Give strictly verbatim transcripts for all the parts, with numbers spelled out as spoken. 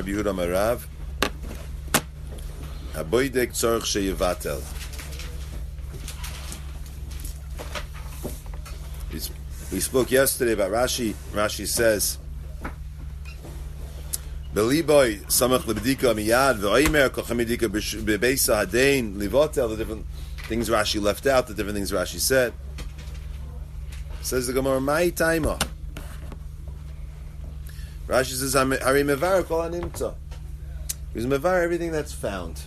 Rabbi Yehuda Marav. Haboidek tzorch sheyevatel. We spoke yesterday about Rashi. Rashi says, "Beliboy samach lebedika miyad v'oimer kochamidika bebeisa hadein livotel." The different things Rashi left out, the different things Rashi said. Says the Gemara, "My timer." Rashi says, "Hari mevar kol animta." He's mevar everything that's found.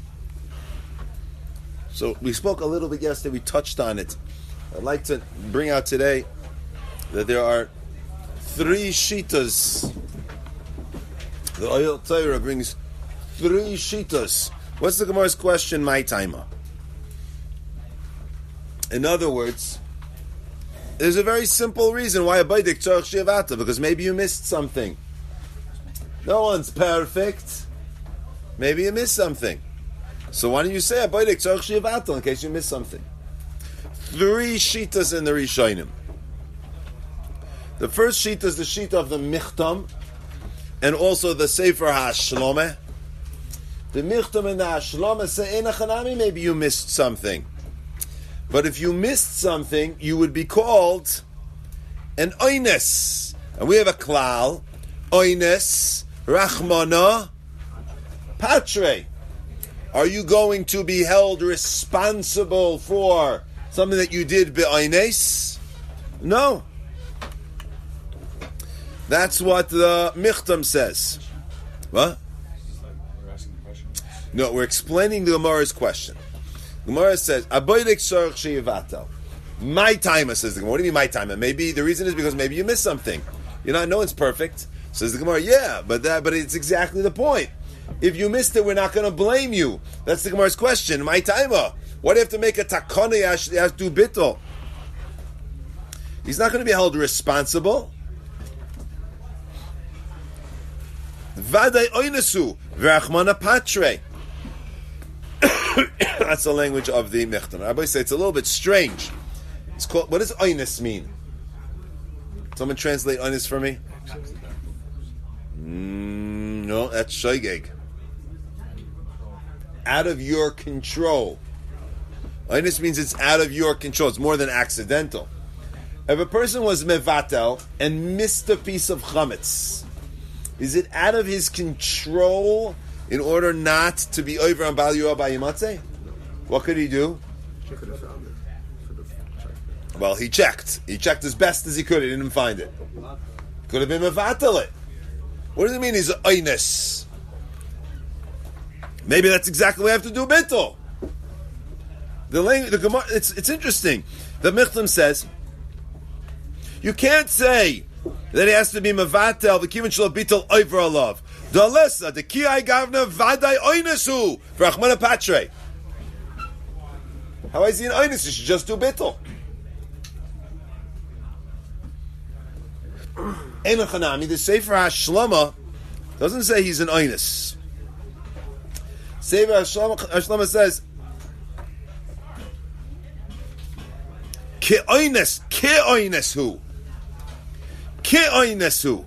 So we spoke a little bit yesterday. We touched on it. I'd like to bring out today that there are three shitas. The Oyel Torah brings three shitas. What's the Gemara's question? My timer. In other words, there's a very simple reason why a baidik tzorch sheyavata, because maybe you missed something. No one's perfect. Maybe you missed something. So why don't you say a baidik tzorch sheyavata in case you missed something? Three shitas in the Rishonim. The first shita is the shita of the Michtam, and also the Sefer HaShlomeh. The Michtam and the HaShlomeh say, "Enachanami," maybe you missed something. But if you missed something, you would be called an oines. And we have a klal, oines, rachmana, patre. Are you going to be held responsible for something that you did be'oines? No. That's what the Michtam says. What? No, we're explaining the Gemara's question. The Gemara says, "Aboidek tzorch sheyevatel." My timer, says the Gemara. What do you mean my timer? Maybe the reason is because maybe you missed something. You know, no one's perfect. Says the Gemara, yeah, but that, but it's exactly the point. If you missed it, we're not going to blame you. That's the Gemara's question. My timer. Why do you have to make a takana? You have to do bittul. He's not going to be held responsible. Vaday oinesu v'rachmana patre. That's the language of the Michtam. Rabbi say it's a little bit strange. It's called. What does oines mean? Someone translate oines for me. Mm, no, that's shoygeg. Out of your control. Oines means it's out of your control. It's more than accidental. If a person was mevatel and missed a piece of chametz, is it out of his control in order not to be over on Bal Yuah Bayimatzeh? What could he do? Well, he checked. He checked as best as he could. He didn't find it. Could have been mevatel it. What does it mean he's oines? Maybe that's exactly what I have to do bittul. The language, the Gemara, it's it's interesting. The Michtam says you can't say that he has to be mevatel the kivin shel bittul over alav. The lesa the kiyai gavna vaday oinesu v'rachmana patre. How is he an oines? You should just do bittul. Enochanami, the Sefer HaShlomah doesn't say he's an oines. Sefer HaShlomah says Ke oines, ke oines hu. Ke oines hu.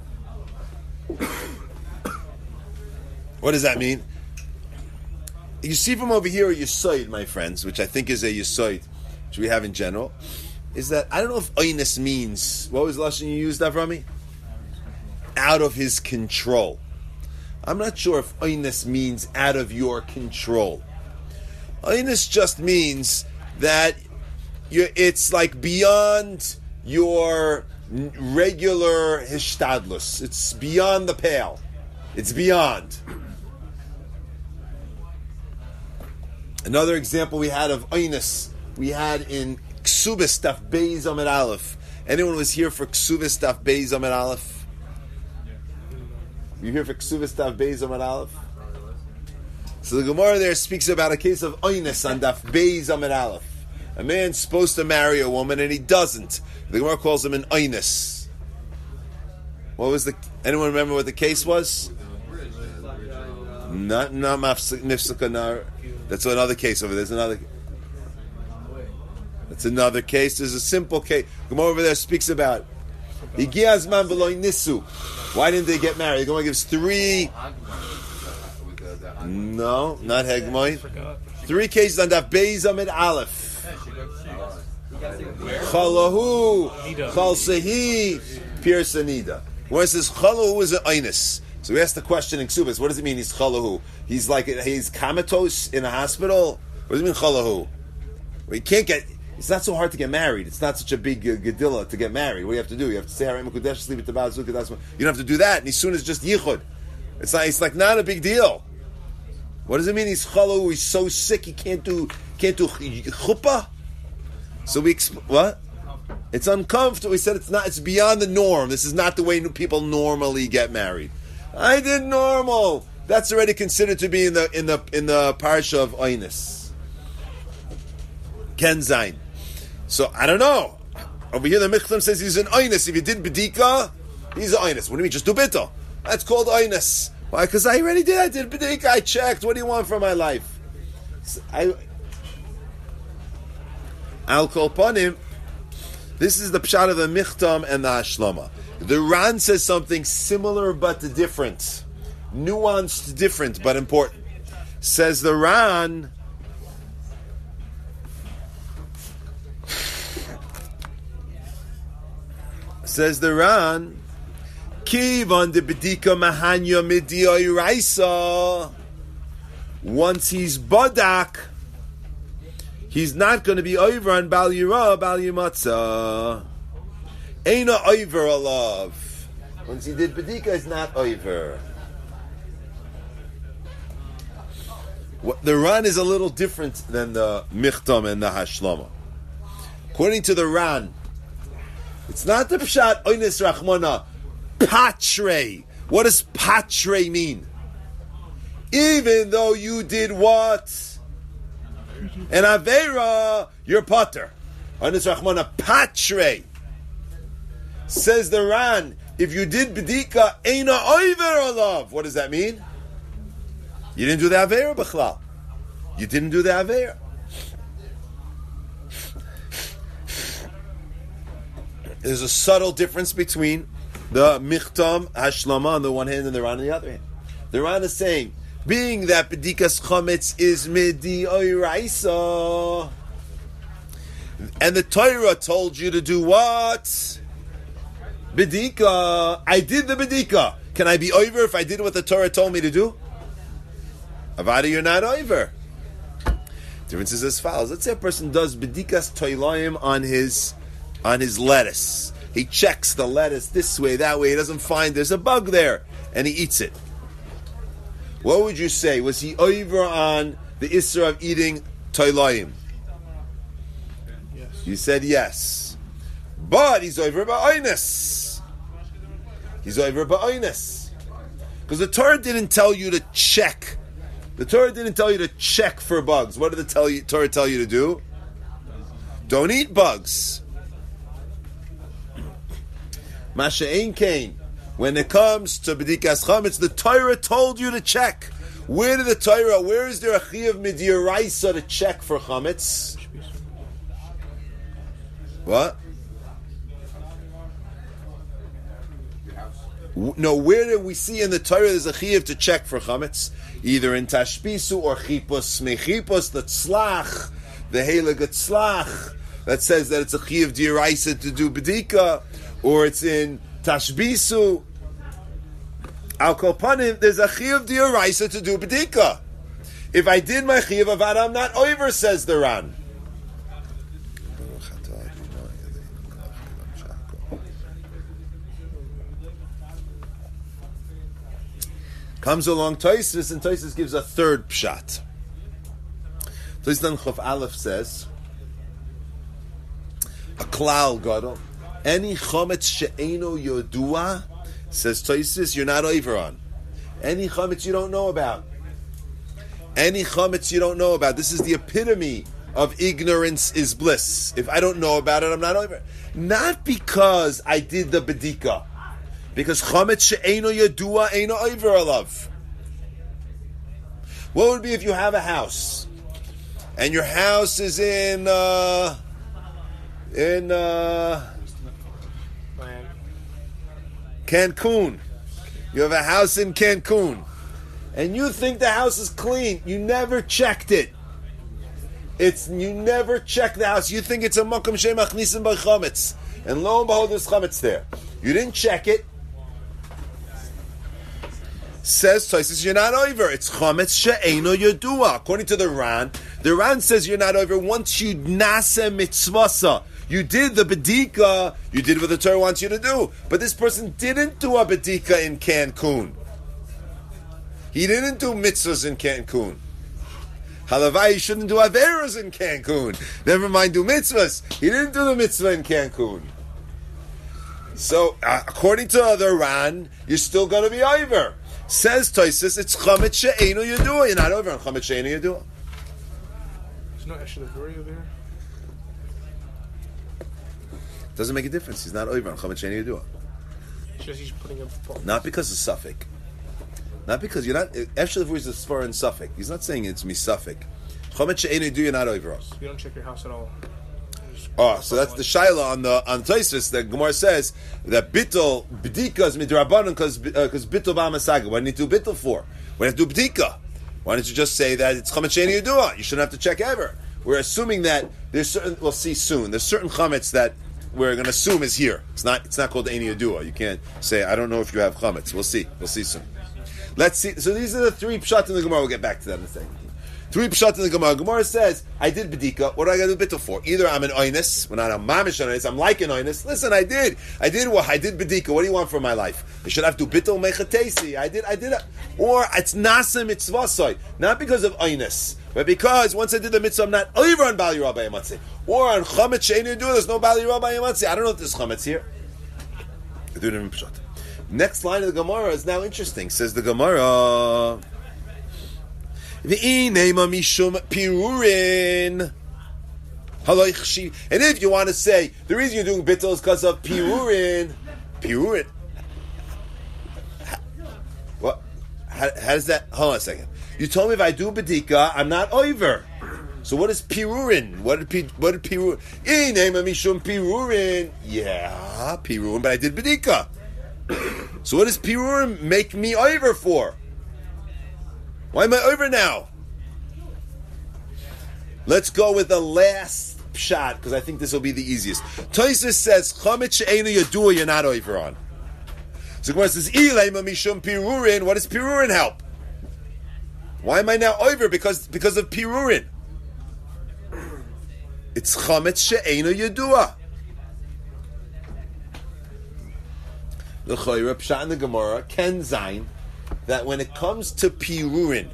What does that mean? You see from over here a yisoid, my friends, which I think is a yisoid, which we have in general, is that, I don't know if oines means, what was the lashon you used, Avrami? Out of his control. I'm not sure if oines means out of your control. Oines just means that you're, it's like beyond your regular hishtadlus. It's beyond the pale. It's beyond. Another example we had of oines, we had in Ksubis Daf Beis Amud Aleph. Anyone was here for Ksubis Daf Beis Amud Aleph? You here for Ksubis Daf Beis Amud Aleph? So the Gemara there speaks about a case of oines on Daf Beis Amud Aleph. A man's supposed to marry a woman and he doesn't. The Gemara calls him an oines. What was the? Anyone remember what the case was? Not not nifsaka. That's another case over there. There's another. That's another case. There's a simple case. Gemara over there speaks about Higiyazman v'lo nisu. Why didn't they get married? The Gemara gives three. No, not Hegmoy. Three cases on Daf Beis Amid Aleph. Chalahu, Chal Sehi, Pirsa Nida. Where it says Chalahu is an Einus. So we asked the question in Ksubas, what does it mean he's Chalahu? He's like, he's comatose in a hospital? What does it mean Chalahu? Well, you can't get, it's not so hard to get married. It's not such a big uh, gedilla to get married. What do you have to do? You have to say Harei Mekudesh, sleep at the Bazuk. You don't have to do that. And soon it's just Yichud. It's like, it's like not a big deal. What does it mean he's Chalahu? He's so sick he can't do, can't do chuppah? So we exp- what? It's uncomfortable. We said it's not. It's beyond the norm. This is not the way people normally get married. I did normal. That's already considered to be in the in the in the parsha of Oinus. Ken Zayin. So I don't know. Over here the Michtam says he's an Oinus. If you did bedika, he's an Oinus. What do you mean? Just do bito. That's called Oinus. Why? Because I already did. I did bedika. I checked. What do you want from my life? I. I'll call upon him. This is the pshat of the Michtam and the Hashlama. The Ran says something similar but different. Nuanced, different, but important. Says the Ran, says the Ran, Kivan de bedika mahanya midiyoi raisa. Once he's badak, he's not going to be over on Bal Yira, Bal Yimatzah. Eina over alav. Once he did bedika, it's not over. What, the Ran is a little different than the Michtam and the Hashlama. According to the Ran, it's not the Pshat Oines Rachmana, Patre. What does Patre mean? Even though you did what? And Aveira, you're Pater. Oines Rachmana, Patre. Says the Ran, if you did bedika, eina oiver alav. What does that mean? You didn't do the aveira b'chlal. You didn't do the aveira. There's a subtle difference between the Michtam Hashlama on the one hand and the Ran on the other hand. The Ran is saying, being that bedikas chometz is midi oiraisa, and the Torah told you to do what? Bedika. I did the bedika. Can I be over if I did what the Torah told me to do? Avada, you're not over. Difference is as follows. Let's say a person does bedikas toilayim on his on his lettuce. He checks the lettuce this way, that way. He doesn't find there's a bug there, and he eats it. What would you say? Was he over on the issur of eating toilayim? Yes. You said yes. But he's over ba'oinus. He's over ba'oinus. Because the Torah didn't tell you to check. The Torah didn't tell you to check for bugs. What did the tell you, Torah tell you to do? Don't eat bugs. Masha ein kain. When it comes to bedikas chametz, the Torah told you to check. Where did the Torah, where is there a chiyuv midiraisa to check for chametz? What? No, where do we see in the Torah there's a chiyuv to check for chametz? Either in tashbisu or chipus mechipus, the tzlach, the heilig tzlach, that says that it's a chiyuv d'iraisa to do bedika, or it's in tashbisu. Al kol panim, there's a chiyuv d'iraisa to do bedika. If I did my chiyuv avad, I'm not over, says the Ran. Comes along Tosfos, and Tosfos gives a third pshat. Tosfos Chof Aleph says, a klal gadol, any chometz she'eino yodua, says Tosfos, you're not over on. Any chometz you don't know about. Any chometz you don't know about. This is the epitome of ignorance is bliss. If I don't know about it, I'm not over. Not because I did the bedika. Because chametz she'eino yadua eino over alav. What would be if you have a house, and your house is in uh, in uh, Cancun, You have a house in Cancun, and you think the house is clean. You never checked it. It's you never check the house. You think it's a makom shemachnisim by chametz, and lo and behold, there's chametz there. You didn't check it. Says Tosfos, you're not over. It's chametz she'eino yodua. According to the Ran, the Ran says you're not over once you nasa mitzvasa. You did the bedika. You did what the Torah wants you to do. But this person didn't do a bedika in Cancun. He didn't do mitzvahs in Cancun. Halavai, he shouldn't do averos in Cancun. Never mind do mitzvahs. He didn't do the mitzvah in Cancun. So, uh, according to the Ran, you're still going to be over. Says Tosfos, it's chametz she'eino yodua. You're not over on chametz she'eino yodua. There's no extra worry over here. Doesn't make a difference. He's not over on chametz she'eino yodua. Just he's putting a fault. Not because of suffix. Not because you're not. Actually, if it was a svar in suffix, he's not saying it's misafik. Chametz she'eino yodua. You're not over us. You don't check your house at all. Oh, so that's the shaila on the on Tosfos. The Gemara says that bittul b'dika is midrabanan because because bittul b'amasaga. What do you need to do bittul for? What do you have to do b'dika? Why don't you just say that it's chametz she'eino yodua? You shouldn't have to check ever. We're assuming that there's certain. We'll see soon. There's certain chametz that we're going to assume is here. It's not. It's not called eino yodua. You can't say I don't know if you have chametz. We'll see. We'll see soon. Let's see. So these are the three pshat in the Gemara. We'll get back to that in a second. Three pshat in the Gemara. Gemara says, I did bedika. What do I got to do bittul for? Either I'm an oinus, when I'm a mamish oinus, I'm like an oinus. Listen, I did. I did what? I did bedika. What do you want from my life? I should have to bittul mechatesi. I did, I did. A, or it's nasa mitzvah. Not because of oinus, but because once I did the mitzvah, I'm not over on Bali Rabbi Yamatzi. Or on chametz she'eino yodua, there's no Bali Rabbi Yamatzi. I don't know if there's chametz here. I do it in pshat. Next line of the Gemara is now interesting. Says the Gemara, V'inema mishum pirurin. And if you want to say the reason you're doing bittul is because of pirurin, pirurin. What? How, how does that? Hold on a second. You told me if I do bedika, I'm not over. So what is pirurin? What did what did pirurin? V'inema mishum pirurin. Yeah, pirurin. But I did bedika. So what does pirurim make me over for? Why am I over now? Let's go with the last pshat, because I think this will be the easiest. Tosfos says, chametz she'eino yodua, you're not over on. So Gemara says, Ilema mishum pirurin, what does pirurin help? Why am I now over? Because, because of pirurin. It's chametz she'eino yodua. The Chayra Pshat in the Gemara Ken Zayin that when it comes to pirurin,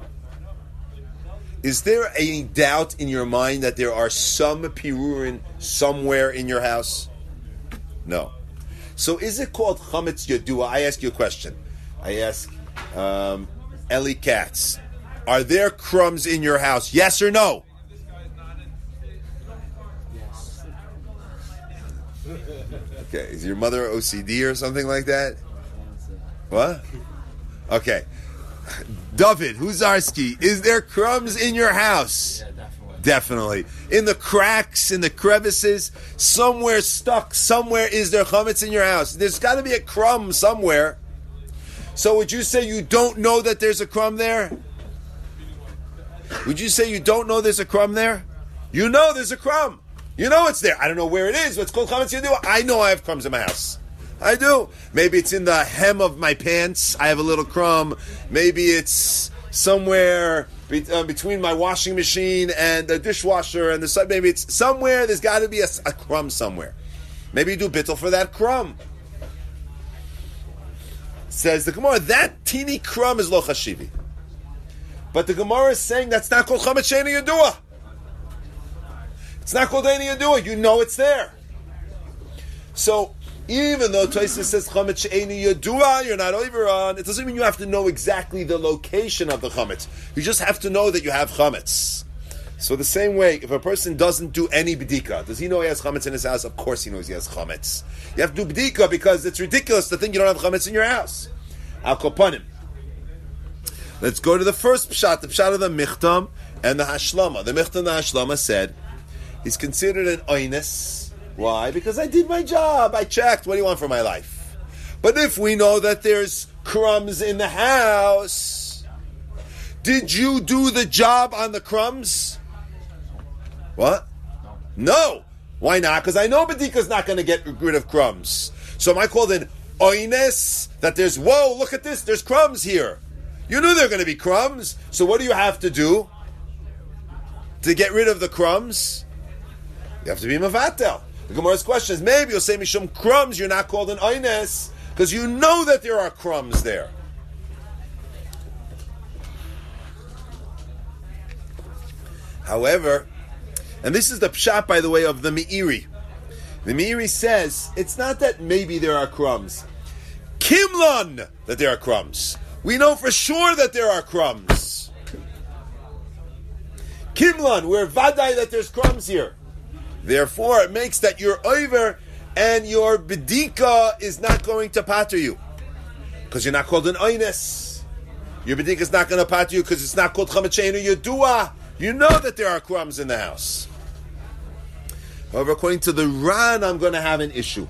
is there any doubt in your mind that there are some pirurin somewhere in your house? No. So is it called chametz yodua? I ask you a question. I ask um, Eli Katz, are there crumbs in your house? Yes or no? Okay, is your mother O C D or something like that? What? Okay. David Huzarski, is there crumbs in your house? Yeah, definitely. Definitely. In the cracks, in the crevices, somewhere stuck, somewhere is there chametz in your house. There's got to be a crumb somewhere. So would you say you don't know that there's a crumb there? Would you say you don't know there's a crumb there? You know there's a crumb. You know it's there. I don't know where it is, but it's called chametz yodua. I know I have crumbs in my house. I do. Maybe it's in the hem of my pants. I have a little crumb. Maybe it's somewhere be, uh, between my washing machine and the dishwasher and the side. Maybe it's somewhere. There's got to be a, a crumb somewhere. Maybe you do bittul for that crumb. Says the Gemara, that teeny crumb is lo chashivi. But the Gemara is saying that's not called chametz she'eino yodua. It's not called eino yodua. You know it's there. So even though Tosfos says chametz she'eino yodua, you're not over on, it doesn't mean you have to know exactly the location of the chametz. You just have to know that you have chametz. So the same way, if a person doesn't do any b'dika, does he know he has chametz in his house? Of course he knows he has chametz. You have to do b'dika because it's ridiculous to think you don't have chametz in your house. Al kopanim. Let's go to the first pshat, the pshat of the Michtam and the Hashlama. The Michtam and the Hashlama said he's considered an oinus. Why? Because I did my job. I checked. What do you want for my life? But if we know that there's crumbs in the house, did you do the job on the crumbs? What? No. Why not? Because I know Bedika's not going to get rid of crumbs. So am I called an oines? That there's, whoa, look at this, there's crumbs here. You knew there were going to be crumbs. So what do you have to do to get rid of the crumbs? You have to be mevatel. The Gemara's question is, maybe you'll say mishum crumbs, you're not called an oines, because you know that there are crumbs there. However, and this is the pshat, by the way, of the Meiri. The Meiri says, it's not that maybe there are crumbs. Kimlan, that there are crumbs. We know for sure that there are crumbs. Kimlan, we're vadai that there's crumbs here. Therefore, it makes that you're over and your bedika is not going to pater you. Because you're not called an oines. Your bedika is not going to pater you because it's not called chamachenu yedua. You know that there are crumbs in the house. However, according to the Ran, I'm going to have an issue.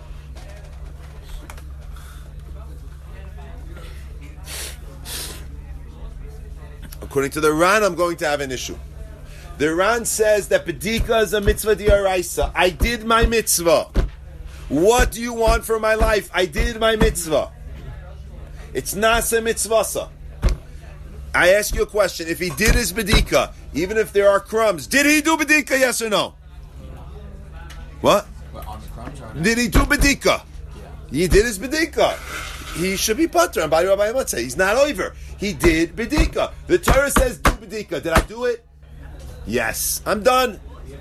According to the Ran, I'm going to have an issue. The Ran says that bedika is a mitzvah diaraisa. I did my mitzvah. What do you want for my life? I did my mitzvah. It's nasa mitzvasa. I ask you a question. If he did his bedika, even if there are crumbs, did he do bedika, yes or no? What? What, on the crumbs or Did he do bedika? Yeah. He did his bedika. He should be pater. And by Rabbi Amatzah, he's not over. He did bedika. The Torah says do bedika. Did I do it? Yes. I'm done.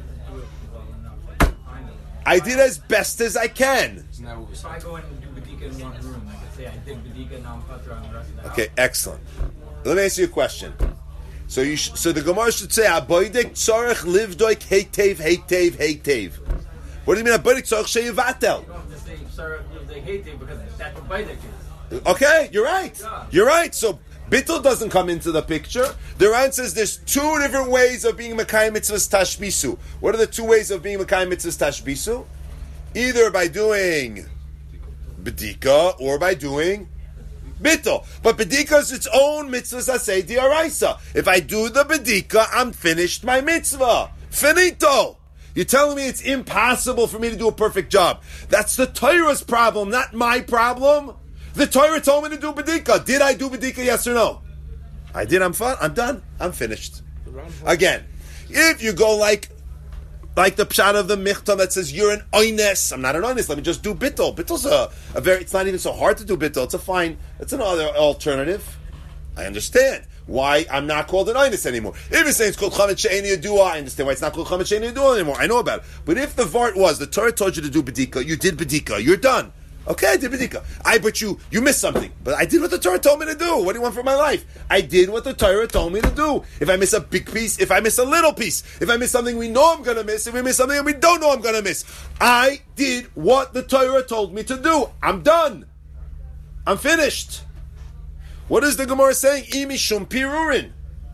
I did as best as I can. Isn't that what we If I said? go in and do Bedika in one room, I could say I did Bedika and now I'm Patra on the rest of the house. Okay, excellent. Let me ask you a question. So you sh- so the Gemara should say Aboidek tzorech livdoik heitev heitev heitev. What do you mean Aboidek tzorech sheyivatel? You don't have to say Sarah lives they hate it because that's what Bedika is. Okay, you're right. Yeah. You're right. So bittul doesn't come into the picture. The Ran says there's two different ways of being Mekayim Mitzvahs Tashbisu. What are the two ways of being Mekayim Mitzvahs Tashbisu? Either by doing Bedika or by doing bittul. But Bedika is its own mitzvahs asay diaraisa. If I do the Bedika, I'm finished my mitzvah. Finito. You're telling me it's impossible for me to do a perfect job. That's the Torah's problem, not my problem. The Torah told me to do Bedika. Did I do Bedika, yes or no? I did, I'm fine. I'm done. I'm finished. Again, if you go like like the pshat of the Michtam that says you're an oines, I'm not an oines, let me just do bittul. Bittul's a, a very, it's not even so hard to do bittul. It's a fine, it's another alternative. I understand why I'm not called an oines anymore. If you're saying it's called chametz she'eni yedua, I understand why it's not called chametz she'eni yedua anymore. I know about it. But if the vart was, the Torah told you to do bedika, you did bedika, you're done. Okay, I did bedika. I, but you, you missed something. But I did what the Torah told me to do. What do you want for my life? I did what the Torah told me to do. If I miss a big piece, if I miss a little piece, if I miss something we know I'm going to miss, if we miss something we don't know I'm going to miss, I did what the Torah told me to do. I'm done. I'm finished. What is the Gemara saying? Imi shum pirurin.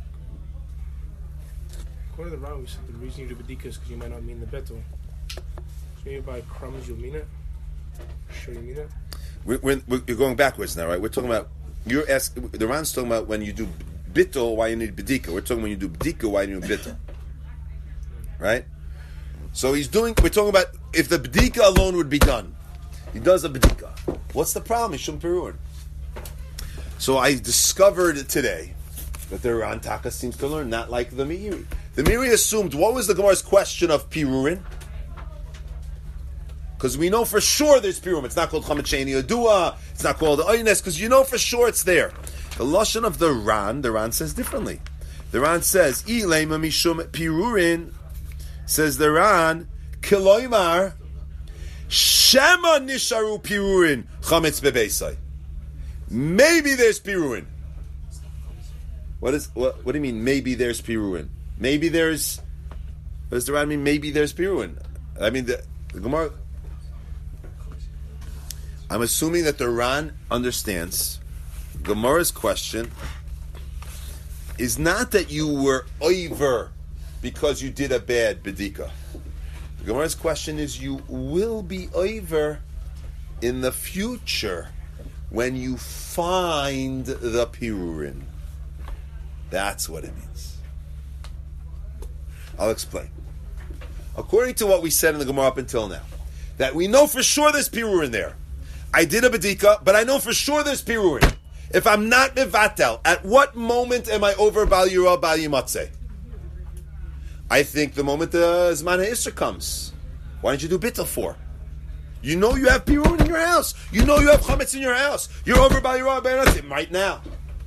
According to the Ran, we said the reason you do Bedika is because you might not mean the betel. So maybe by crumbs you'll mean it. Sure you mean it? We're, we're, we're you're going backwards now, right? We're talking about, you're asking, the Ran's talking about when you do bittul, why you need bedika. We're talking when you do bedika, why you need bittul. Right? So he's doing, we're talking about if the bedika alone would be done. He does a bedika. What's the problem? He's shum perur. So I discovered today that the Ran Taka seems to learn not like the Meiri. The Meiri assumed, what was the Gemara's question of pirurin? Because we know for sure there's pirum. It's not called chametz she'eni yedua. It's not called oines, because you know for sure it's there. The lashon of the Ran, the Ran says differently. The Ran says, "Ilema mishum pirurin," says the Ran, "Kiloimar shema nisharu pirurin chametz bebeisai." Maybe there's pirurin. What is what? What do you mean? Maybe there's pirurin. Maybe there's. What does the Ran mean? Maybe there's pirurin. I mean the, the Gemara. I'm assuming that the Ran understands Gemara's question is not that you were over because you did a bad bedika. Gemara's question is you will be over in the future when you find the pirurin. That's what it means. I'll explain. According to what we said in the Gemara up until now, that we know for sure there's pirurin there. I did a bedika, but I know for sure there's pirurin. If I'm not mevatel, at what moment am I over bal yira bal yimatzeh? I think the moment the Zman HaIsra comes. Why don't you do bittul for? You know you have pirurin in your house. You know you have chametz in your house. You're over bal yira bal yimatzeh right now.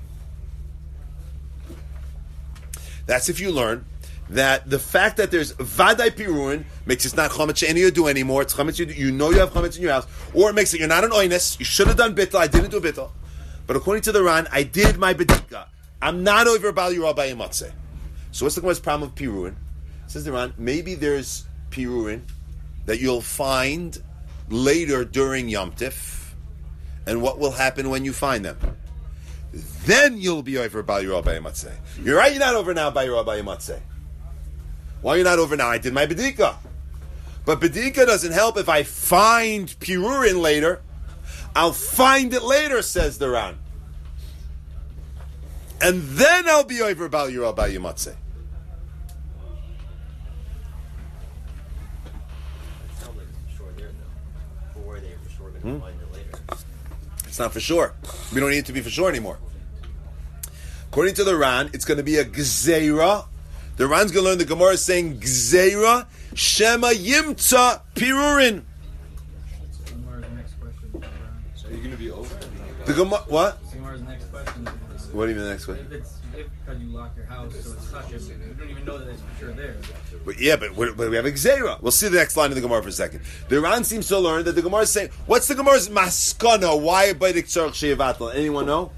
That's if you learn that the fact that there's vaday piruin makes it not chametz she'eni you do anymore. It's chametz you do. You know you have chametz in your house, or it makes it you're not an oines. You should have done bittul. I didn't do bittul, but according to the Ran, I did my bedika. I'm not over bal yira bal yimatzeh. So what's the Gemara's problem of piruin? Says the Ran, maybe there's piruin that you'll find later during Yom Tif, and what will happen when you find them? Then you'll be over bal yira bal yimatzeh. You're right. You're not over now bal yira bal yimatzeh. Why are you not over now? I did my bedika. But bedika doesn't help if I find pirurin later. I'll find it later, says the Ran. And then I'll be over bal yira bal yimatzeh. Hmm? It's not for sure. We don't need it to be for sure anymore. According to the Ran, it's going to be a gzeira. The Ran's going to learn the Gemara is saying gzeira shema yimtza pirurin. So you're going to be over? The Gemara, what? Gemara's next question. What do you mean the next one? If it's if because you lock your house, so it's chashiv, you don't even know that it's for sure there. But yeah, but, but we have a gzeira. We'll see the next line of the Gemara for a second. The Ran seems to learn that the Gemara is saying, what's the Gemara's maskana? Why baidik tzarich sheyevatel? Anyone know?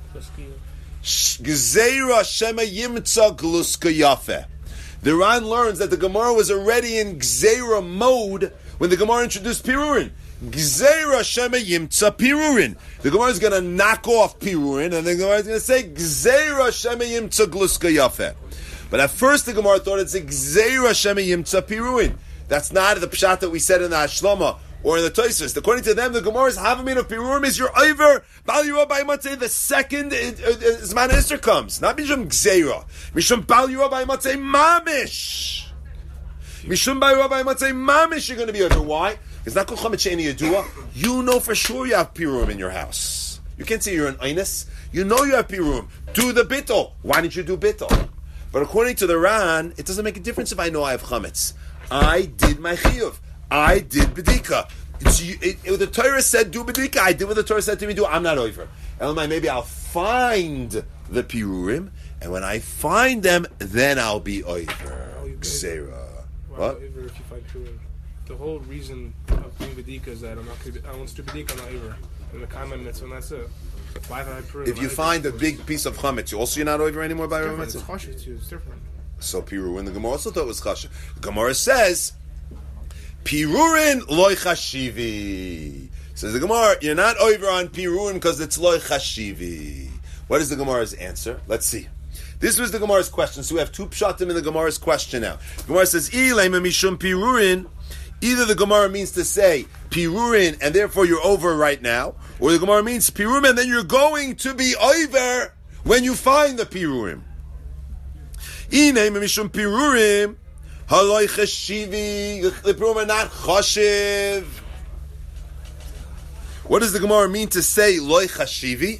Gzeira shema yimtza gluska yafeh. The Ran learns that the Gemara was already in gzeira mode when the Gemara introduced pirurin. Gzeira shema yimtza pirurin. The Gemara is going to knock off pirurin, and the Gemara is going to say gzeira shema yimtza gluska yafeh. But at first the Gemara thought it's a gzeira shema yimtza piruin. That's not the pshat that we said in the Hashlama or in the Tosfos. According to them, the Gemara's havamin of piruim is your over bal yira bal yimatzeh the second Zman HaIsra comes, not mishum gzeira, mishum bal yira bal yimatzeh mamish, mishum bal yira bal yimatzeh mamish. You're going to be over. Why? It's not kol chametz she'eni yedua. You know for sure you have piruim in your house. You can't say you're an einus. You know you have piruim. Do the bittul. Why didn't you do bittul? But according to the Ran, it doesn't make a difference if I know I have chametz. I did my chiyuv. I did bedika. It's, it, it, the Torah said do bedika. I did what the Torah said to me do. I'm not over. Elamai, maybe I'll find the pirurim, and when I find them, then I'll be over. Gzeira. What? Over if you find pirurim. The whole reason of doing bedika is that I'm not going to. I want to do bedika. I'm not over. And the kama mitzvah, and that's it. Why if I have pirurim? If you find a big piece of chametz, you also you're not over anymore by Rav It's Mitzvah? chashiv too. It's different. So pirurin, the Gemara also thought it was chashiv. The Gemara says, pirurin loy chashivi. Says the Gemara, you're not over on pirurin because it's loy chashivi. What is the Gemara's answer? Let's see. This was the Gemara's question. So we have two pshatim in the Gemara's question now. The Gemara says, Ilema mishum pirurin. Either the Gemara means to say pirurin and therefore you're over right now, or the Gemara means pirurim and then you're going to be over when you find the pirurim. Ilema mishum pirurim. Haloi chashivi. The pirurim are not chashiv. What does the Gemara mean to say loy chashivi?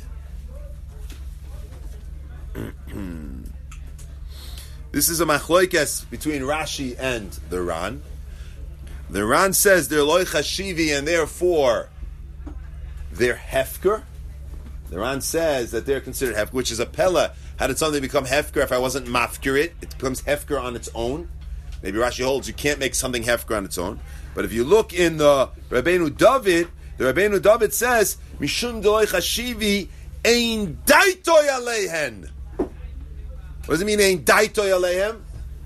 This is a machlokes between Rashi and the Ran. The Ran says they're loy chashivi and therefore they're hefker. The Ran says that they're considered hefker, which is a pella. How did something become hefker if I wasn't mafker it? It becomes hefker on its own. Maybe Rashi holds you can't make something hefker on its own. But if you look in the Rabbeinu David, the Rabbeinu David says, Mishum deloy chashivi ein daitoy aleihen. What does it mean, ein daitoy aleihem?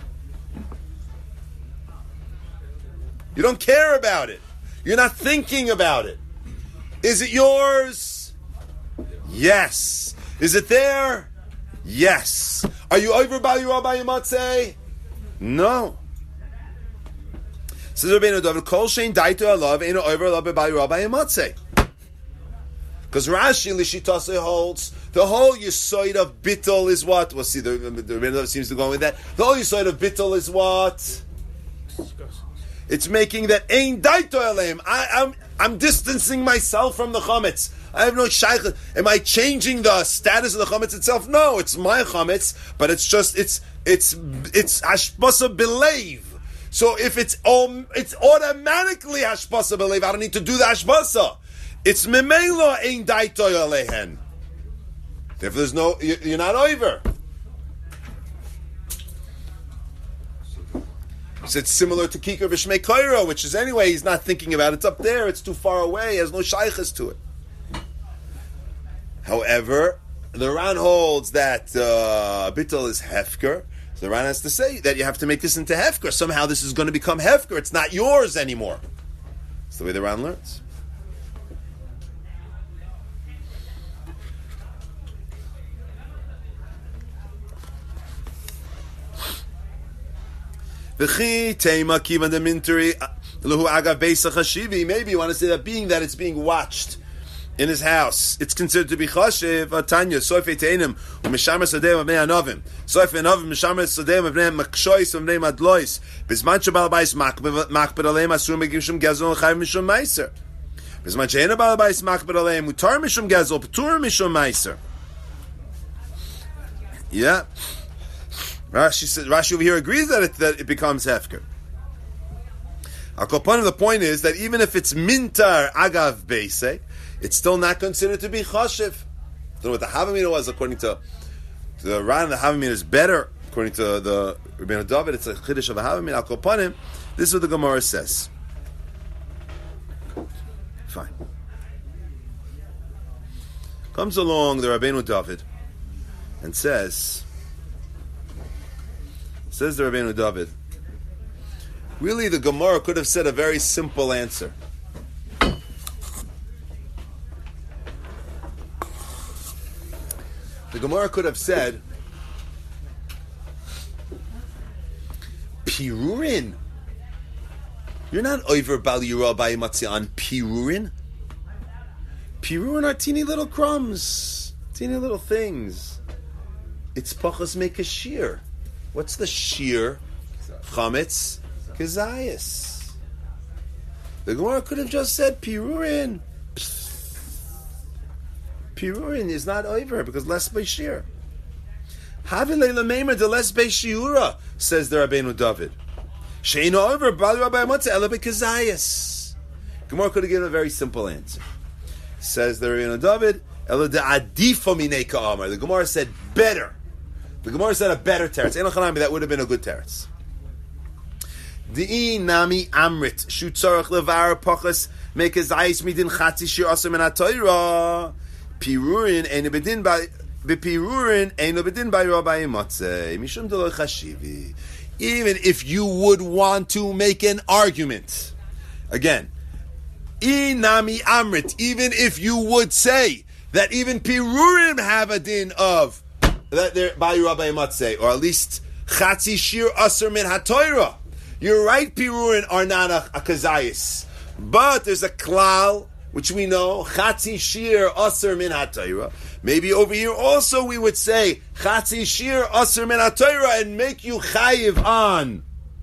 You don't care about it. You're not thinking about it. Is it yours? Yes. Is it there? Yes. Are you over by your Rabbi Yimatzeh? No. Says Rabbeinu David, Kol shein daitoy alav ein over alav by your Rabbi Yimatzeh. Because Because Rashi Lishitase holds the whole yisoid of bittul is what? We'll see. The the Rebbe seems to go with that. The whole yisoid of bittul is what? It's making that ein daito aleim. I I'm I'm distancing myself from the chametz. I have no shaykh. Am I changing the status of the chametz itself? No, it's my chametz, but it's just it's it's it's hashpasa believe. So if it's um, it's automatically hashpasa believe. I don't need to do the hashpasa. It's memela ein daito alehen. If there's no, you're not over. So it's similar to Kikar B'Shmei Koiro, which is anyway, he's not thinking about it. It's up there, it's too far away, he has no shaykhs to it. However, the Ran holds that uh, Bittul is Hefker. So the Ran has to say that you have to make this into Hefker. Somehow this is going to become Hefker. It's not yours anymore. That's the way the Ran learns. Maybe you want to say that being that it's being watched in his house, it's considered to be chashiv. Atanya soife teinim u'mishamer sadeh v'nei anovim soife anovim mishamer sadeh v'nei makshois v'nei madlois bizman shebal bais makbet aleim asur megim shum gezel chayv mishum meiser bizman she'ena bal bais makbet aleim mutar mishum gezel p'tur mishum meiser. Yeah. Rashi says, Rashi over here agrees that it, that it becomes hefker. Akopan, the point is that even if it's mintar agav beise, it's still not considered to be chashiv. So what the Havamina was, according to, to the Ran, the Havamina is better. According to the Rebbeinu David, it's a chiddush of a Havamina. Akopanim, this is what the Gemara says. Fine. Comes along the Rebbeinu David and says. Says the Rebbeinu David, really the Gemara could have said a very simple answer. The Gemara could have said, Pirurin. You're not over Bal Yirah Ba'imatzi on Pirurin. Pirurin are teeny little crumbs, teeny little things. It's Pachas Mekashir. What's the shear? Chametz Kezayis. The Gemara could have just said Pirurin. Pirurin is not over because less by shear. Havile lemeimer de less by shiura, says the Rabbeinu David. Sheina over Bali Rabbi Amatze ele bekezayis. Gemara could have given a very simple answer. Says the Rabbeinu David, ele de adifo minei ka'amar. The Gemara said better. The Gemara said a better teretz. That would have been a good teretz. Di'i nami amrit shu tzarach levar pachas mekezayis midin chatzi shir asur min ha'torah pirurin einu bedin by bepirurin einu bedin by Rabbi Matzeh mishum delo chashivi. Even if you would want to make an argument, again, I nami amrit. Even if you would say that even pirurin have a din of that they're by Rabbi Matzeh, or at least Chatzi Shir Asur Min HaTorah. You're right, Pirurin are not a, a Kazayis. But there's a Klal, which we know, Chatzi Shir Asur Min HaTorah. Maybe over here also we would say Chatzi Shir Asur Min HaTorah and make you Chayiv on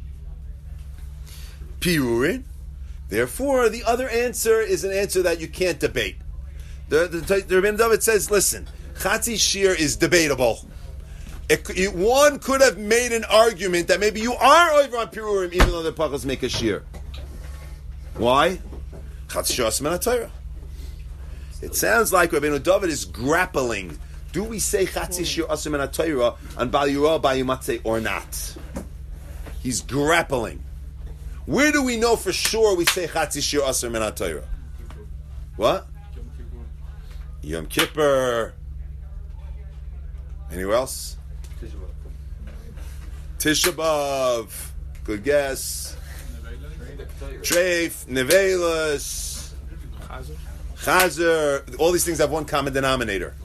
Pirurin. Therefore, the other answer is an answer that you can't debate. The, the, the Rebbeinu David says, listen, Chatzi Shir is debatable. It, it, one could have made an argument that maybe you are over on Pirurim even though the Pachas make a Shir. Why? Chatzi Shir Asur Min HaTorah. It sounds like Rabbeinu David is grappling. Do we say Chatzi Shir Asur Min HaTorah on Bal Yirah Ba'imatze or not? He's grappling. Where do we know for sure we say Chatzi Shir Asur Min HaTorah? What? Yom Kippur. Anywhere else? Tisha B'Av. Good guess. Treif, Nevelas, Chazer. All these things have one common denominator.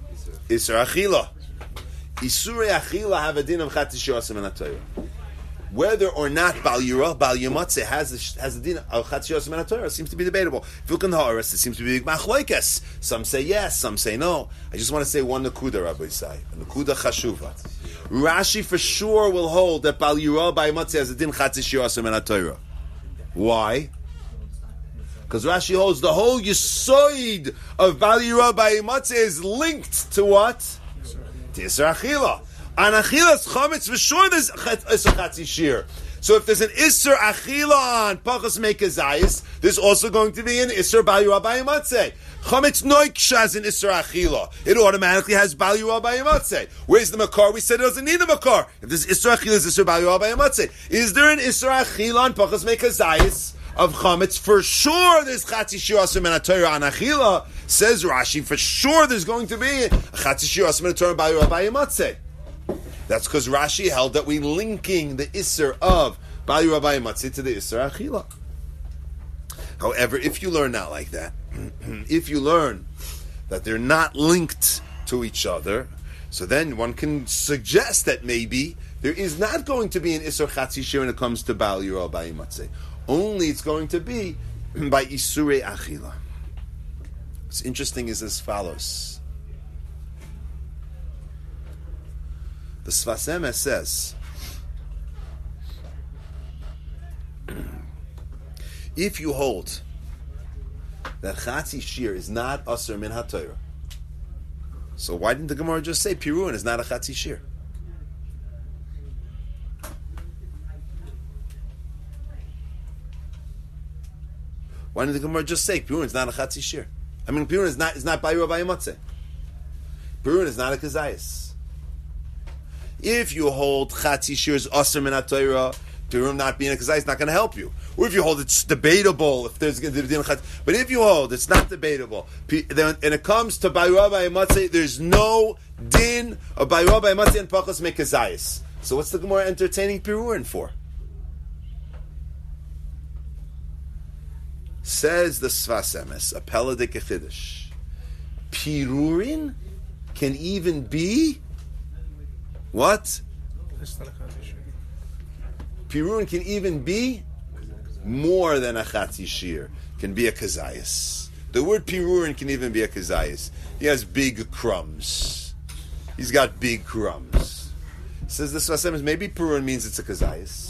Isur Achila. Isurei Achila have a din of Chatzi Shir Asur Min HaTorah. Whether or not Bal Yira, Bal Yamatze has a, has a din of Chatzi Yosem and Torah seems to be debatable. If you look in the Haaretz, it seems to be Machlokes. Some say yes, some say no. I just want to say one Nakuda, Rabbi Isai, a Nakuda Chashuva. Rashi for sure will hold that Bal Yira Bal Yamatze has a din Chatzi Yosem and Torah. Why? Because Rashi holds the whole Yisoid of Bal Yira Bal Yamatze is linked to what? To Yisra Achila. On Achilas Chametz, for sure there's Isser Chatzi Shir. So if there's an Isser Achila on Pachas Mekezayis, there's also going to be an Isser Bal Yira Bal Yamatze. Chametz Noiksha has an Isser Achila. It automatically has Bal Yira Bal Yamatze. Where's the Makar? We said it doesn't need a Makar. If there's Isser Achila, there's Isser Bal Yira Bal Yamatze. Is there an Isser Achila on Pachas Mekezayis of Chametz? For sure there's Chatzi Shir Asim and Torah on Achila. Says Rashi, for sure there's going to be a Chatzi Shir Asim and Torah Bal Yira Bal Yamatze. That's because Rashi held that we linking the Isser of Bal Yira Bal Yamatze to the Isser Achila. However, if you learn not like that, if you learn that they're not linked to each other, so then one can suggest that maybe there is not going to be an Isser Chatzi Shir when it comes to Bal Yira Bal Yamatze. Only it's going to be by Isurei Achila. What's interesting is as follows. The Sfas Emes says, if you hold that Chatzi Shir is not Asur Min HaTorah, so why didn't the Gemara just say Piruin is not a Chatzi Shir? Why didn't the Gemara just say Piruin is not a Chatzi Shir? I mean, Piruin is not is not Bal Yira Bal Yamatze. Piruin is not a Kazayas. If you hold Chatzi Shir is Asur Min HaTorah, Piruin not being a Kazayas is not going to help you. Or if you hold it's debatable, if there's going to be a but if you hold it's not debatable, then and it comes to Bal Yira Bal Yamatze, there's no din of Bal Yira Bal Yamatze and Pachas Mekezayis. So what's the Gemara entertaining Piruin for? Says the Sfas Emes, a Peladik Chiddush. Piruin can even be what? Piruin can even be more than a Chatzi Shir. Can be a Kazayas. The word Piruin can even be a Kazayas. He has big crumbs. He's got big crumbs. Says the Sfas Emes, maybe Piruin means it's a Kazayas.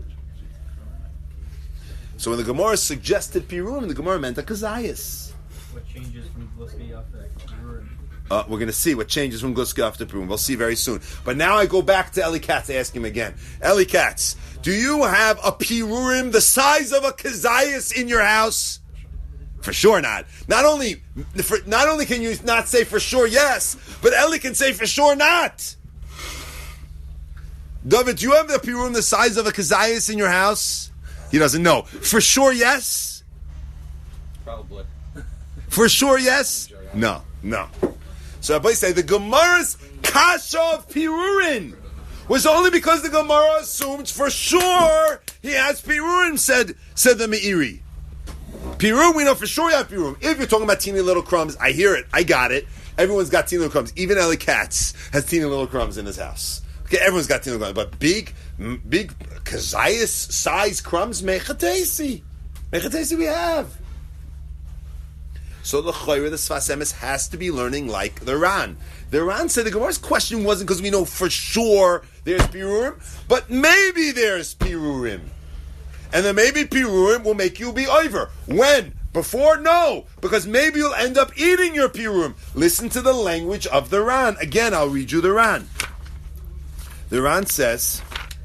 So when the Gemara suggested Piruin, the Gemara meant a Kazayas. What changes from Gluski after Piruin? Uh, we're going to see what changes from Gluska after Piruin. We'll see very soon. But now I go back to Eli Katz to ask him again. Eli Katz, do you have a Piruim the size of a Kazayas in your house? For sure not. Not only, for, not only can you not say for sure yes, but Eli can say for sure not. David, do you have the Piruim the size of a Kazayas in your house? He doesn't know. For sure, yes? Probably. For sure, yes? No, no. So I say the Gemara's kasha of Pirurin was only because the Gemara assumed for sure he has Pirurin, said, said the Meiri. Pirurin, we know for sure you have Pirurin. If you're talking about teeny little crumbs, I hear it, I got it. Everyone's got teeny little crumbs. Even Eli Katz has teeny little crumbs in his house. Okay, everyone's got teeny little crumbs. But big, big Kazayas size crumbs, mechatesi. Mechatesi we have. So the Chayre, the Sfas Emes, has to be learning like the Ran. The Ran said the Gemara's question wasn't because we know for sure there's Pirurim, but maybe there's Pirurim. And then maybe Pirurim will make you be over. When? Before? No. Because maybe you'll end up eating your Pirurim. Listen to the language of the Ran. Again, I'll read you the Ran. The Ran says...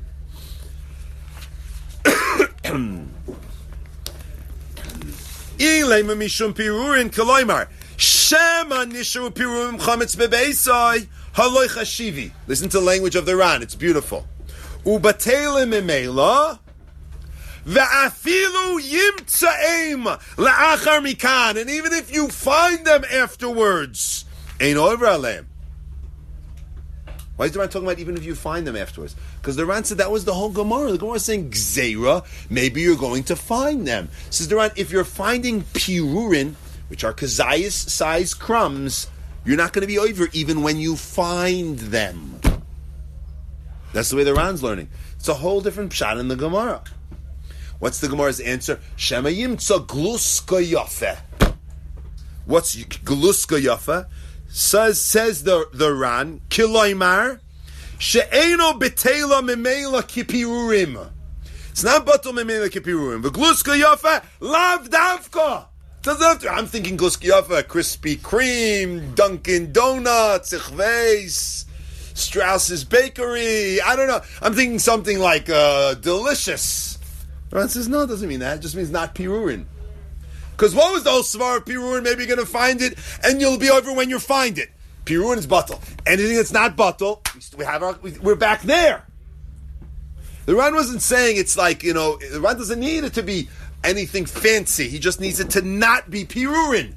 Ilema mishum pirurin koloimar shema nishu pirurim chametz bebeisai haloi chashivi. Listen to the language of the Ran; it's beautiful. Ubatele memela ve'afilu yimtzaim la'achar mikan, and even if you find them afterwards, ain't over aleim. Why is the Ran talking about even if you find them afterwards? Because the Ran said that was the whole Gemara. The Gemara is saying, Gzeira, maybe you're going to find them. Says the Ran, if you're finding Pirurin, which are Kazayas-sized crumbs, you're not going to be over even when you find them. That's the way the Ran's learning. It's a whole different pshat in the Gemara. What's the Gemara's answer? Shema yimtza gluska yafe. What's gluska yafe? Says says the the Ran kiloymar she'eno betela memela kipirurim. It's not batel memela kipirurim. The gluska yafe lav davka. I'm thinking gluska yafe, Krispy Kreme, Dunkin' Donuts, Ichveis, Strauss's Bakery. I don't know. I'm thinking something like uh, delicious. Ran says no, it doesn't mean that. It just means not pirurin. Because what was the whole svar of pirurin? Maybe you're going to find it, and you'll be over when you find it. Pirurin is batel. Anything that's not batel, we have our, we're back there. The Ran wasn't saying it's like, you know, the Ran doesn't need it to be anything fancy. He just needs it to not be pirurin.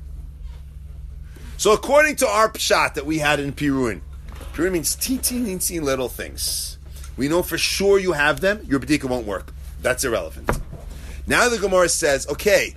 So according to our pshat that we had in pirurin, pirurin means teensy, teensy little things. We know for sure you have them, your bedika won't work. That's irrelevant. Now the Gemara says, okay,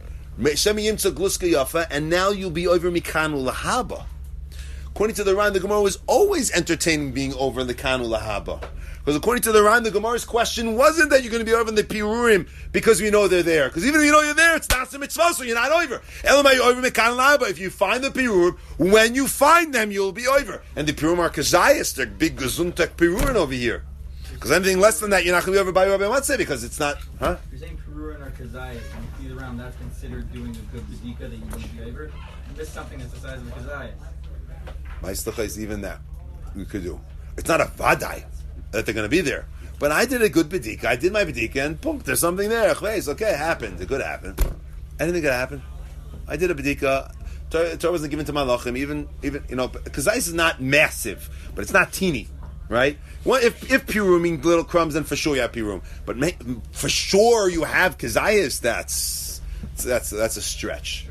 and now you'll be over mikanu lahaba. According to the Ran, the Gemara was always entertaining being over in the kanu lahaba. Because according to the Ran, the Gemara's question wasn't that you're going to be over in the pirurim because we know they're there. Because even if you know you're there, it's not some mitzvah, so you're not over. Elamai over mikanu lahaba. If you find the pirurim, when you find them, you'll be over. And the pirurim are kazayas, they're big gazuntek pirurim over here. Because anything less than that, you're not going to be over by Rabbi Matzeh because it's not, huh? You're saying pirurim or kazayas, and you see the round, that's considered doing a good bedika that you wouldn't be over. You miss something that's the size of a kazayas. My sticha is even that we could do. It's not a vadai that they're going to be there. But I did a good bedika. I did my bedika, and boom, there's something there. It's okay, it happened. It could happen. Anything could happen. I did a bedika. Torah wasn't given to malachim. Even, even you know, kazayas is not massive, but it's not teeny, right? Well, if if pirum means little crumbs, then for sure you have pirum. But make, for sure you have kazayas. That's that's that's a stretch.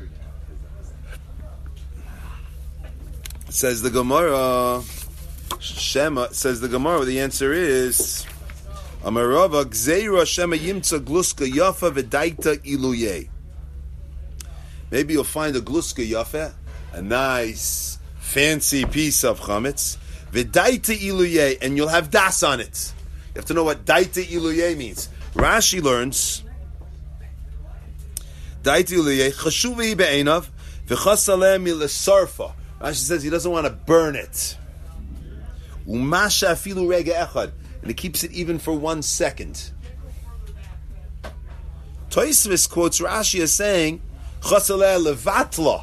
Says the Gemara, Shema, says the Gemara, the answer is, Amarava, Gzeira Shema Yimtza Gluska Yafa V'daita Iluye. Maybe you'll find a Gluska Yafa, a nice, fancy piece of chametz, V'daita Iluye, and you'll have das on it. You have to know what Daita Iluye means. Rashi learns, Daita Iluye, Chashuvi Be'enav, V'chasaleh Milesarfa. Rashi says he doesn't want to burn it. Umasha afilu rega echad, and he keeps it even for one second. Tosfos quotes Rashi as saying, "Chasaleh levatla."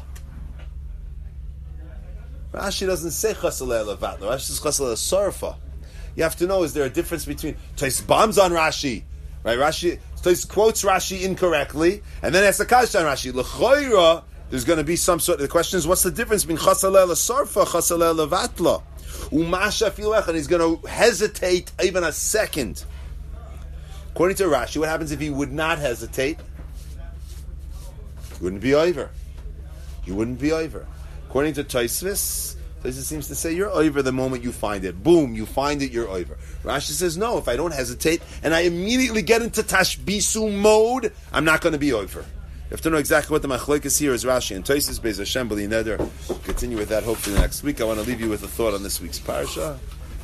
Rashi doesn't say "Chasaleh levatla." Rashi says "Chasaleh sarfa." You have to know: is there a difference between Tosfos bombs on Rashi, right? Rashi Tosfos quotes Rashi incorrectly, and then asks a kasha on Rashi. L'choira. There's going to be some sort of, the question is, what's the difference between chasaleh l'sarfa, chasaleh levatla? Umasha filech, and he's going to hesitate even a second. According to Rashi, what happens if he would not hesitate? He wouldn't be over. He wouldn't be over. According to Tosfos, Tosfos seems to say you're over the moment you find it. Boom, you find it, you're over. Rashi says, no, if I don't hesitate and I immediately get into tashbisu mode, I'm not going to be over. You have to know exactly what the machlokes here is. Rashi and Tosfos Beis Hashem B'li Neder. Continue with that hopefully next week. I want to leave you with a thought on this week's parasha.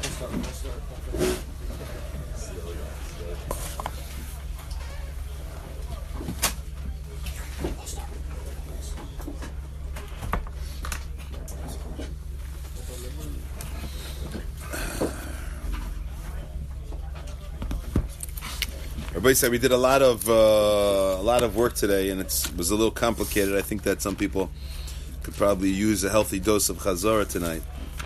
Everybody said we did a lot of uh, a lot of work today, and it was a little complicated. I think that some people could probably use a healthy dose of chazorah tonight.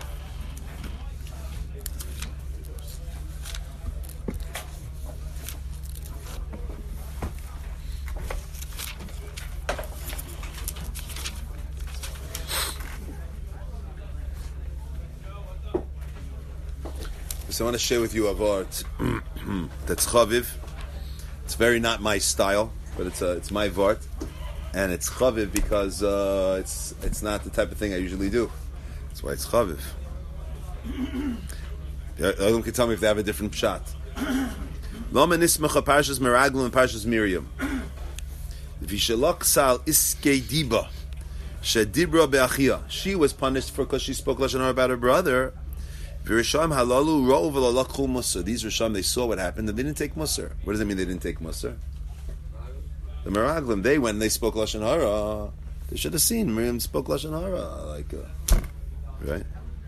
So I want to share with you a vart that's chaviv. It's very not my style, but it's a, it's my vart, and it's chaviv because uh, it's it's not the type of thing I usually do. That's why it's chaviv. Everyone can tell me if they have a different pshat. Lama nismacha parshas Meraglim and parshas Miriam. Vishalok sal iskei diba shedibra be'achia. She was punished for because she spoke lashon hara about her brother. V'risham halalu ro v'lalakhu musar. These Risham, they saw what happened and they didn't take musar. What does that mean? They didn't take musar. The Meraglim, they when they spoke lashon hara, they should have seen Miriam spoke lashon hara, like, uh, right?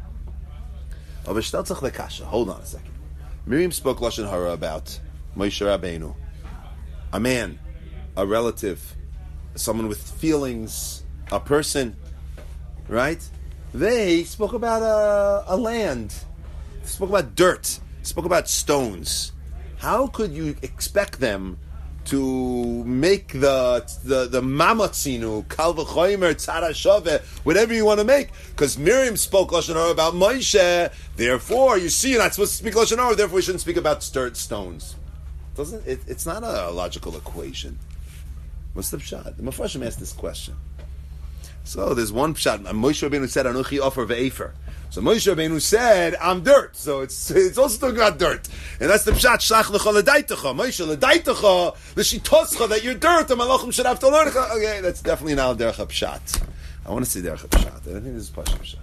Hold on a second. Miriam spoke lashon hara about Moshe Rabbeinu, a man, a relative, someone with feelings, a person, right? They spoke about a, a land, they spoke about dirt, spoke about stones. How could you expect them to make the the the mamatzinu kal v'chomer tzara shove, whatever you want to make? Because Miriam spoke lashon hara about Moshe, therefore you see you're not supposed to speak lashon hara. Therefore, we shouldn't speak about dirt stones. Doesn't it? It's not a logical equation. What's the pshat? The Mepharshim asked this question. So there's one pshat. Moshe Rabbeinu said, "Anuchi offer ve'efer." So Moshe Rabbeinu said, "I'm dirt." So it's it's also talking about dirt, and that's the pshat. Shlach lecha ledaitecha, Moshe ledaitecha l'shitoscha, that you're dirt. The malachim should have to learn. Okay, that's definitely not derech pshat. I want to see derech pshat. I don't think this is pashut pshat.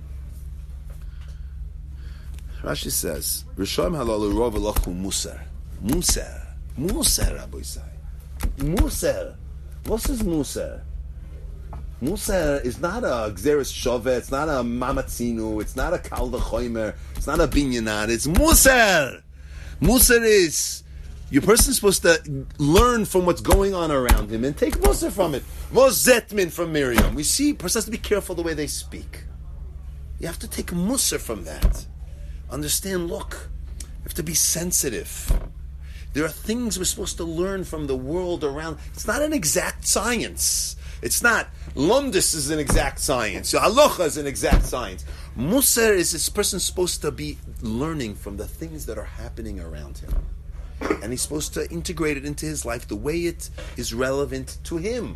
Rashi says, "Risham halalu rov v'lachu musar, musar, musar." Rabbi say, musar. What is musar? Musar is not a Gzeres Shove, it's not a Mamatzinu, it's not a Kal V'chomer, it's not a Binyanan, it's Musar! Musar is, your person's supposed to learn from what's going on around him and take Musar from it. Mozetmin from Miriam. We see, a person has to be careful the way they speak. You have to take Musar from that. Understand, look, you have to be sensitive. There are things we're supposed to learn from the world around. It's not an exact science. It's not. Lumdus is an exact science. Halacha is an exact science. Musar is this person supposed to be learning from the things that are happening around him. And he's supposed to integrate it into his life the way it is relevant to him.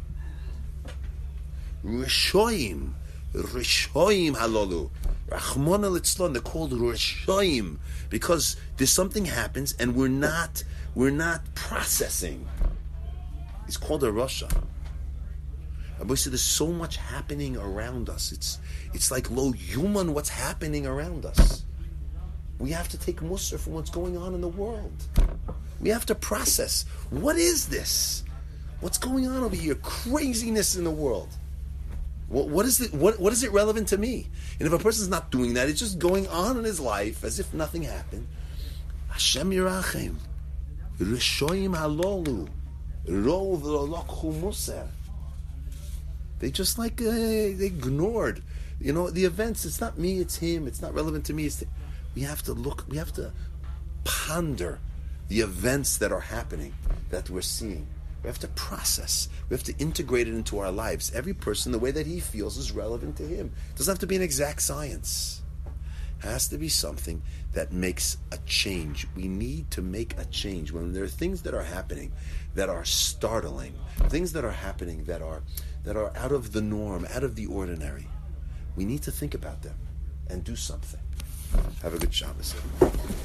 Rishoim. Rishoim halalu. Rachmana litzlon, they're called Rishoim because there's something happens and we're not we're not processing. It's called a Rasha. Rabbi said there's so much happening around us. It's it's like low human what's happening around us. We have to take musar from what's going on in the world. We have to process. What is this? What's going on over here? Craziness in the world. What, what is it? What, what is it relevant to me? And if a person's not doing that, it's just going on in his life as if nothing happened. Hashem Yirachem, Rishoyim Halolu, Rov Lokhu Musar. They just like uh, they ignored, you know, the events. It's not me, it's him. It's not relevant to me. It's the, we have to look. We have to ponder the events that are happening, that we're seeing. We have to process. We have to integrate it into our lives. Every person, the way that he feels, is relevant to him. It doesn't have to be an exact science. It has to be something that makes a change. We need to make a change when there are things that are happening that are startling, things that are happening that are that are out of the norm, out of the ordinary. We need to think about them and do something. Have a good Shabbos.